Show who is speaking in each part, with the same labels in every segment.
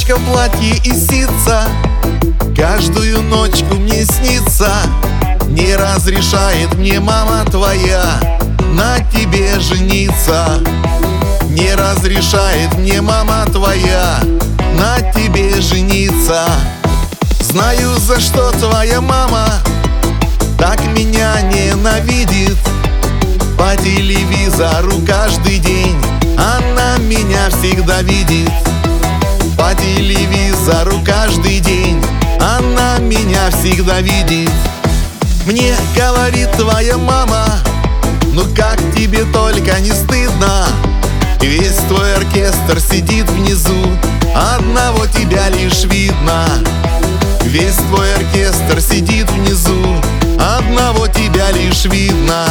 Speaker 1: Девочка в платье и ситца каждую ночку мне снится. Не разрешает мне мама твоя на тебе жениться. Не разрешает мне мама твоя на тебе жениться. Знаю, за что твоя мама так меня ненавидит. По телевизору каждый день она меня всегда видит. По телевизору каждый день она меня всегда видит. Мне говорит твоя мама: ну как тебе только не стыдно? Весь твой оркестр сидит внизу, одного тебя лишь видно. Весь твой оркестр сидит внизу, одного тебя лишь видно.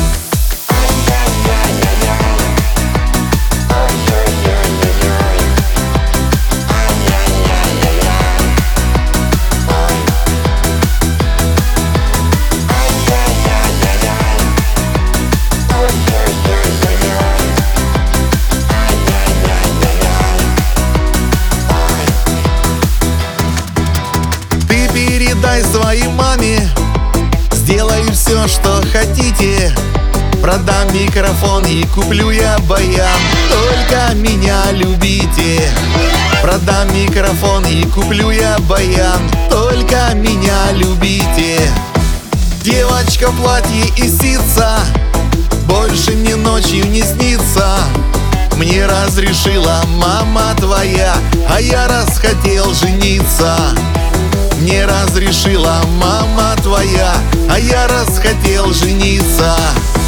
Speaker 1: Передай своей маме: сделаю все, что хотите. Продам микрофон и куплю я баян, только меня любите. Продам микрофон и куплю я баян, только меня любите. Девочка в платье и ситца больше мне ночью не снится. Мне разрешила мама твоя, а я расхотел жениться. Не разрешила мама твоя, а я расхотел жениться.